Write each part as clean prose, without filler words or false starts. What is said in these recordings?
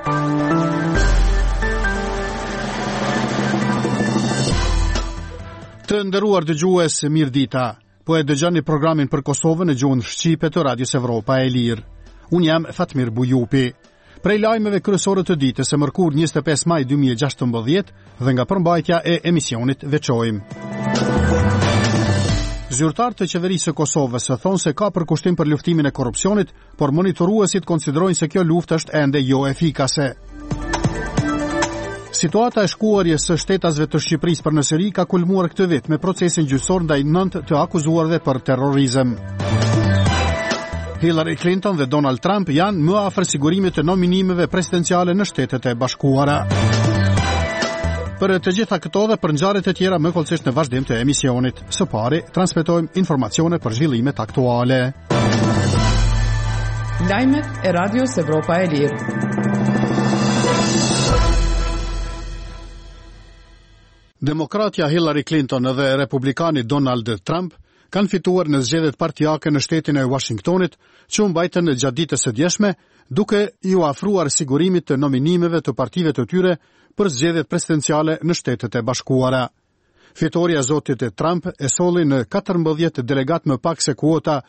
Të nderuar dëgjues, mirëdita. Po e dëgjoni programin për Kosovën në gjuhën shqipe të Radios Evropa e Lirë. Unë jam Fatmir Bujupi. Prej lajmeve kryesore të ditës së mërkur 25 maj 2016 dhe nga përmbajtja e emisionit veçojmë. Zyrtarët të qeverisë së Kosovës thonë se ka përkushtim për luftimin e korrupsionit, por monitoruesit konsiderojnë se kjo luftë është ende jo efikase. Situata e shkuarjes së shtetasve të Shqipërisë për në Siri ka kulmuar këtë vit me procesin gjyqësor ndaj 9 të akuzuarve për terrorizëm. Hillary Clinton dhe Donald Trump janë më afër sigurimit të nominimeve presidenciale në Shtetet e Bashkuara. Për të gjitha këto dhe për ngjarjet e tjera më kollësisht në vazhdim të emisionit. Së pari, transmetojmë informacione për zhvillimet aktuale. Lajmet e Radios Evropa e Lirë. Demokratja Hillary Clinton dhe republikani Donald Trump kanë fituar në zgjedhjet partijake në shtetin e Washingtonit, që u mbajtën gjatë ditës së djeshme, duke iu afruar sigurimit të nominimeve të partive të tyre për zgjedhjet presidenciale në Shtetet e Bashkuara. Fitoria e zotit Trump e solli në 14 delegat më pak se kuota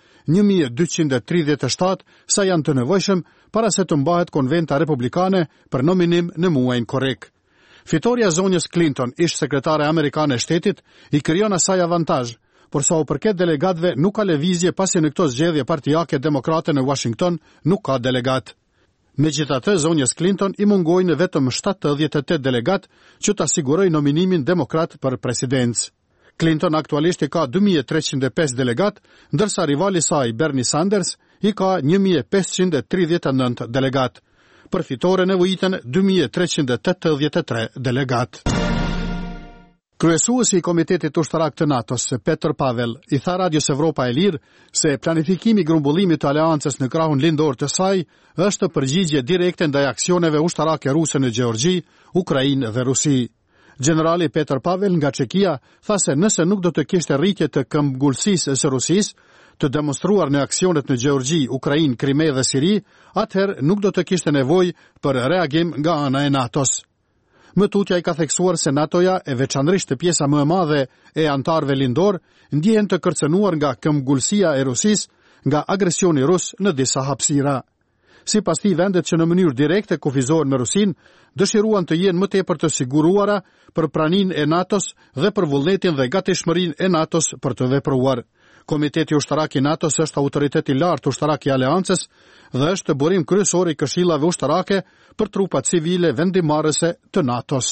1237 sa janë të nevojshëm para se të mbahet konventa republikane për nominim në muajin korrik. Fitoria e zonjës Clinton, ish sekretare amerikane e shtetit, i krijon asaj avantazh, por sa u përket delegatëve nuk ka lëvizje pasi në këto zgjedhje partijake demokrate në Washington nuk ka delegat. Megjithatë, zonjës Clinton i mungojnë vetëm 78 delegat që ta sigurojnë nominimin demokrat për presidencë. Clinton aktualisht i ka 2305 delegat, ndërsa rivali saj Bernie Sanders i ka 1539 delegat. Për fitore nevojiten 2383 delegat. Kryesuesi i Komitetit Ushtarak të NATO-s, Petr Pavel, i tha Radios Evropa e Lirë se planifikimi i grumbullimit të aleancës në krahun lindor të saj është përgjigje direkte ndaj aksioneve ushtarake ruse në Gjeorgji, Ukrainë dhe Rusi. Generali Petr Pavel nga Çekia tha se nëse nuk do të kishte rritje të këmbgulësisë së Rusisë, të demonstruar në aksionet në Gjeorgji, Ukrainë, Krime dhe Siri, atëherë nuk do të kishte nevojë për reagim nga ana e NATO-s. Më tutja i ka theksuar se NATO-ja, e veçanërisht pjesa më e madhe e antarëve lindor, ndihen të kërcënuar nga këmbgulësia e Rusisë, nga agresioni rus në disa hapësira. Sipas tij, vendet që në mënyrë direkte kufizohen me Rusinë, dëshiruan të jenë më tepër të siguruara për praninë e NATO-s dhe për vullnetin dhe gatishmërinë e NATO-s për të vepruar. Komiteti Ushtarak i NATO-s është autoriteti lartë ushtarak i aleancës dhe është burim kryesor i këshillave ushtarake për trupat civile vendimmarrëse të NATO-s.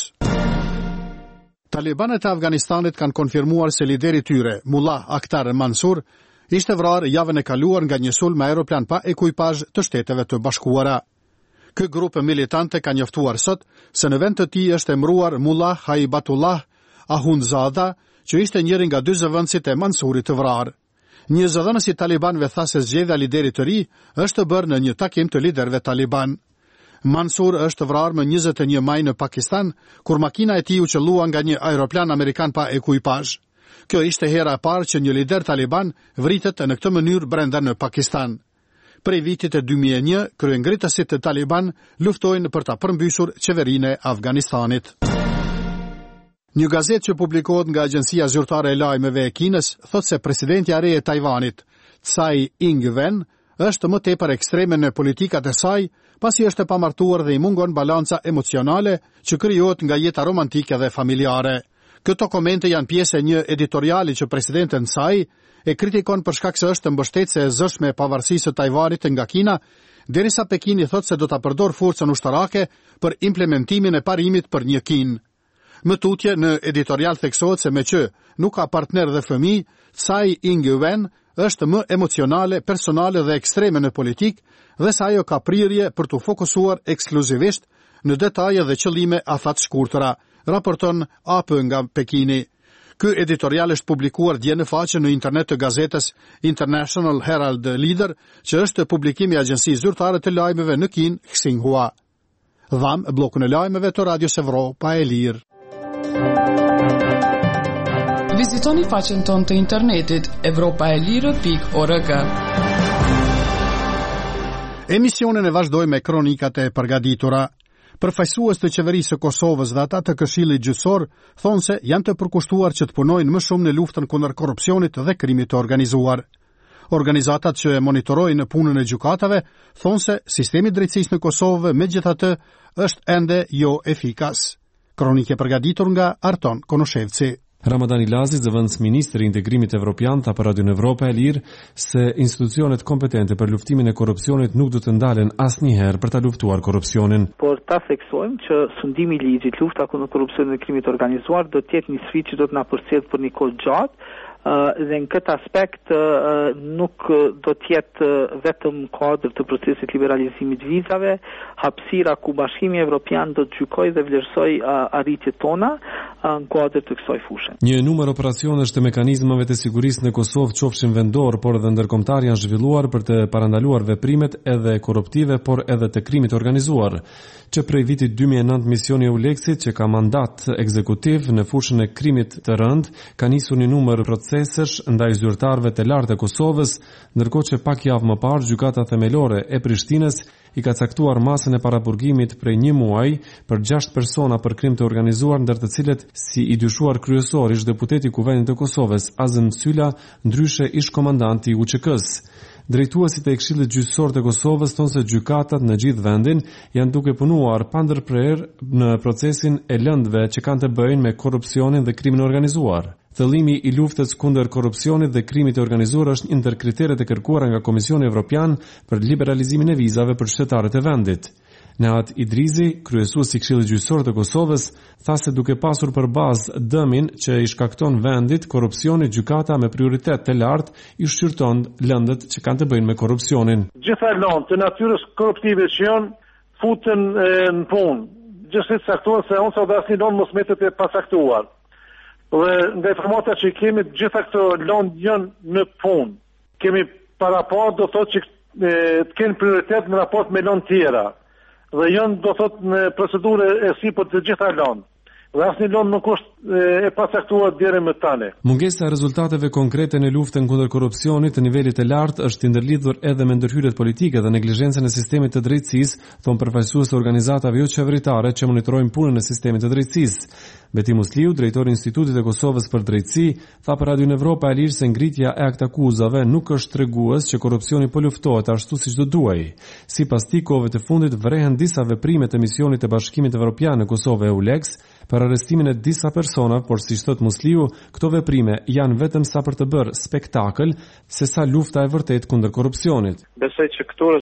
Talibanët e Afganistanit kanë konfirmuar se lideri i tyre, Mullah Akhtar Mansur, ishte vrarë javën e kaluar nga një sulm me aeroplan pa ekuipazh të Shteteve të Bashkuara. Ky grup militante ka njoftuar sot se në vend të tij është emëruar Mullah Haibatullah Ahundzada, që ishte njëri nga dy zëvendësit e Mansurit të vrarë. Një zëdhënës i Talibanëve tha se zgjedhja lideri të ri është bërë në një takim të liderëve Taliban. Mansur është vrarë më 21 maj në Pakistan, kur makina e tij u qellua nga një aeroplan amerikan pa ekuipazh. Kjo ishte hera e parë që një lider Taliban vritet në këtë mënyrë brenda në Pakistan. Prej vitit e 2001, kryengritësit të Taliban luftojnë për ta përmbysur qeverinë e Afganistanit. Një gazetë që publikohet nga Agjencia Zyrtare e Lajmeve e Kinës thot se presidenti i ri i Tajvanit, Tsai Ing-wen, është më tepër ekstreme në politikat e saj, pasi është e pamartuar dhe i mungon balanca emocionale që krijohet nga jeta romantike dhe familjare. Këto komente janë pjesë e një editoriali që presidenti Tsai e kritikon për shkak se është mbështetëse e zëshme e pavarësisë së Tajvanit nga Kina, derisa Pekini thot se do ta përdor forcën ushtarake për implementimin e parimit për një Kinë. Më tutje në editorial theksohet se me që nuk ka partner dhe fëmijë, Tsai Ing-wen është më emocionale, personale dhe ekstreme në politik dhe sa ajo ka prirje për të fokusuar ekskluzivisht në detaje dhe qëllime afat shkurtëra, raporton AP nga Pekini. Ky editorial është publikuar dje në faqen në internet të gazetës International Herald Leader, që është publikimi i Agjencisë Zyrtare të Lajmeve në Kinë, Xinhua. Dham blokun e lajmeve të Radios Evropa e Lirë. Vizitoni faqen tonë të internetit evropaelirë.org. Emisionin e vazhdoj me kronikat e përgatitura. Përfaqësues të qeverisë së Kosovës dhe ata të Këshillit Gjyqësor thonë se janë të përkushtuar që të punojnë më shumë në luftën kundër korrupsionit dhe krimit të organizuar. Organizatat që monitorojnë punën e gjykatave thonë se sistemi i drejtësisë në Kosovë megjithatë është ende jo efikas. Kronikë e përgatitur nga Arton Konoshevci. Ramadan Ilazi, zëvendës ministri i integrimit evropian, tha për Radion Evropa e Lirë se institucionet kompetente për luftimin e korrupsionit nuk do të ndalen asnjëherë për ta luftuar korrupsionin. Por ta theksojmë që sundimi i ligjit, lufta kundër korrupsionit dhe krimit organizuar do të jetë një sfidë që do të na përcjell për një kohë gjatë. Dhe në këtë aspekt nuk do të jetë vetëm kuadër të procesit liberalizimit vizave, hapësira ku Bashkimi Evropian do të gjykojë dhe vlerësoj arritjet tona në kuadër të kësaj fushë. Një numër operacionesh të mekanizmave të sigurisë në Kosovë, qofshin vendor, por edhe ndërkombëtar, janë zhvilluar për të parandaluar veprimet edhe korruptive, por edhe të krimit organizuar. Që prej vitit 2009 misioni EULEX-it, që ka mandat ekzekutiv në fushën e krimit të rënd, ka nisur një numër procesesh ndaj zyrtarëve të lartë të Kosovës, ndërkohë që pak javë më parë gjykata themelore e Prishtinës i ka caktuar masën e paraburgimit prej 1 muaji për 6 persona për krim të organizuar, ndër të cilët si i dyshuar kryesor ish deputeti i Kuvendit të Kosovës Azem Sylla, ndryshe ish komandanti i UÇK-s. Drejtuesit e Këshillit Gjyqësor të Kosovës thonë se gjykatat në gjithë vendin janë duke punuar pa ndërprerje në procesin e lëndëve që kanë të bëjnë me korrupsionin dhe krimin organizuar. Thellimi i luftës kundër korrupsionit dhe krimit të organizuar është një ndër kriteret e kërkuara nga Komisioni Evropian për liberalizimin e vizave për qytetarët e vendit. Nehat Idrizi, kryesuesi i Këshillit Gjyqësor të Kosovës, tha se duke pasur për bazë dëmin që i shkakton vendit korrupsioni, gjykata me prioritet të lartë i shqyrton lëndët që kanë të bëjnë me korrupsionin. Gjitha lëndë të natyrës korruptive që janë futen në punë, gjithsesi saktuar se onca dhe asnjë lëndë mos metet e pasaktuar. Dhe nga informata që kemi, gjitha këto lëndë janë në punë. Kemi paraport, do thotë që të kenë prioritet në raport me lëndë tjera. Dhe janë, do thot, në procedurë e sipër të gjitha lëndë. Dhe asnjë lëndë nuk është e pasaktuar deri më tani. Mungesa e rezultateve konkrete në luftën kundër korrupsionit të nivelit të lartë është ndërlidhur edhe me ndërhyrjet politike dhe neglizhencën e sistemit të drejtësisë, thon përfaqësues të organizatave jo qeveritare që monitorojnë punën e sistemit të drejtësisë. Beti Musliu, drejtori i Institutit të Kosovës për Drejtësi, tha për Radion Evropa e Lirë se ngritja e aktakuzave nuk është tregues që korrupsioni po luftohet ashtu siç do duhej. Sipas tij, kohëve të fundit vrehen disa veprime të misionit të Bashkimit Evropian në Kosovë EULEX për arrestimin e disa persona, por siç thot Musliu, këto veprime janë vetëm sa për të bërë spektakël, sesa lufta e vërtet kundër korrupsionit. Besoj që këto